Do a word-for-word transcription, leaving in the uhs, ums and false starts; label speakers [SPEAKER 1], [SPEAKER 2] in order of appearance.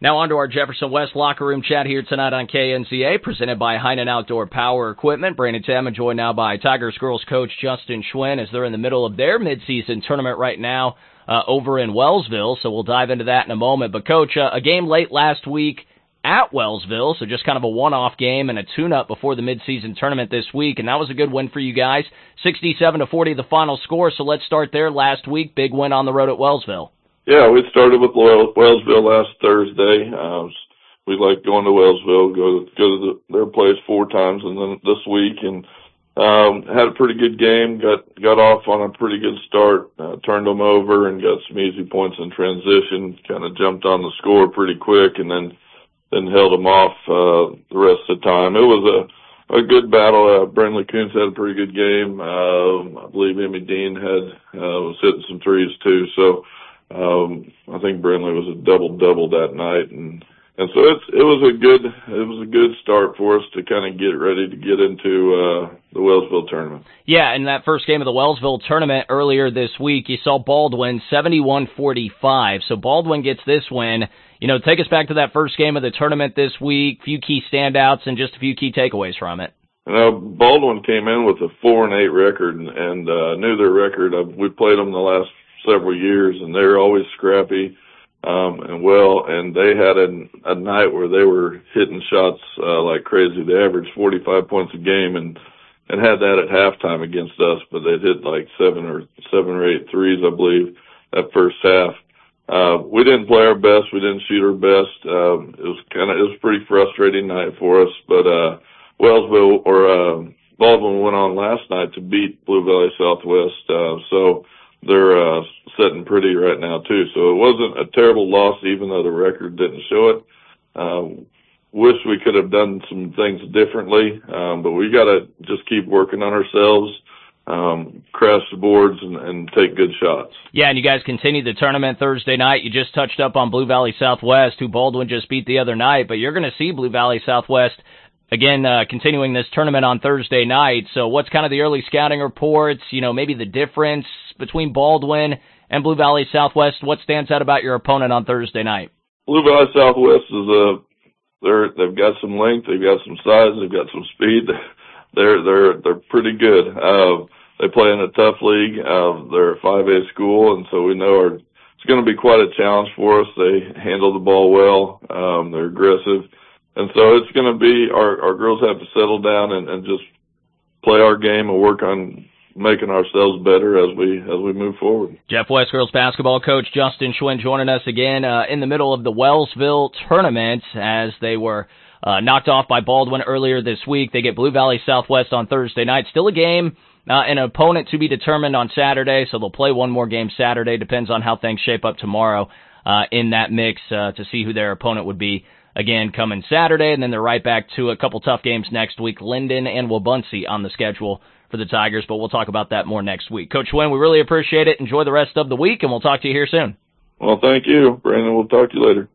[SPEAKER 1] Now on to our Jefferson West locker room chat here tonight on K N Z A, presented by Heinen Outdoor Power Equipment. Brandon Tamman joined now by Tigers girls coach Justin Schwinn as they're in the middle of their midseason tournament right now uh, over in Wellsville, so we'll dive into that in a moment. But, Coach, uh, a game late last week at Wellsville, so just kind of a one-off game and a tune-up before the midseason tournament this week, and that was a good win for you guys. sixty-seven to forty the final score, so let's start there. Last week, big win on the road at Wellsville.
[SPEAKER 2] Yeah, we started with Wellsville last Thursday. Uh, we like going to Wellsville, go, go to the, their place four times and then this week, and um, had a pretty good game, got got off on a pretty good start, uh, turned them over and got some easy points in transition, kind of jumped on the score pretty quick, and then then held them off uh, the rest of the time. It was a, a good battle. Uh, Brindley Coons had a pretty good game. Uh, I believe Emmy Dean had uh, was hitting some threes too, so Um, I think Brindley was a double-double that night, and and so it's it was a good it was a good start for us to kind of get ready to get into uh, the Wellsville tournament.
[SPEAKER 1] Yeah, in that first game of the Wellsville tournament earlier this week, you saw Baldwin seventy-one forty-five. So Baldwin gets this win. You know, take us back to that first game of the tournament this week. A few key standouts and just a few key takeaways from it.
[SPEAKER 2] You know, Baldwin came in with a four and eight record, and, and uh, knew their record. Uh, we played them the last several years, and they're always scrappy um, and well. And they had a, a night where they were hitting shots uh, like crazy. They averaged forty-five points a game, and and had that at halftime against us. But they'd hit like seven or seven or eight threes, I believe, that first half. Uh, we didn't play our best. We didn't shoot our best. Um, it was kind of it was a pretty frustrating night for us. But uh, Wellsville or uh, Baldwin went on last night to beat Blue Valley Southwest. Uh, so. They're uh, sitting pretty right now, too. So it wasn't a terrible loss, even though the record didn't show it. Uh, wish we could have done some things differently, um, but we got to just keep working on ourselves, um, crash the boards, and, and take good shots.
[SPEAKER 1] Yeah, and you guys continued the tournament Thursday night. You just touched up on Blue Valley Southwest, who Baldwin just beat the other night, but you're going to see Blue Valley Southwest Again, uh, continuing this tournament on Thursday night. So what's kind of the early scouting reports, you know, maybe the difference between Baldwin and Blue Valley Southwest? What stands out about your opponent on Thursday night?
[SPEAKER 2] Blue Valley Southwest is a, they're, they've got some length, they've got some size, they've got some speed. They're, they're, they're pretty good. Uh, they play in a tough league. Uh, they're a five A school, and so we know our, it's going to be quite a challenge for us. They handle the ball well. Um, they're aggressive. And so it's going to be, our, our girls have to settle down and, and just play our game and work on making ourselves better as we as we move forward.
[SPEAKER 1] Jeff West girls basketball coach Justin Schwinn joining us again uh, in the middle of the Wellsville tournament as they were uh, knocked off by Baldwin earlier this week. They get Blue Valley Southwest on Thursday night. Still a game, uh, an opponent to be determined on Saturday, so they'll play one more game Saturday. Depends on how things shape up tomorrow uh, in that mix uh, to see who their opponent would be. Again, coming Saturday, and then they're right back to a couple tough games next week, Linden and Wabaunsee on the schedule for the Tigers, but we'll talk about that more next week. Coach Schwinn, we really appreciate it. Enjoy the rest of the week, and we'll talk to you here soon.
[SPEAKER 2] Well, thank you, Brandon. We'll talk to you later.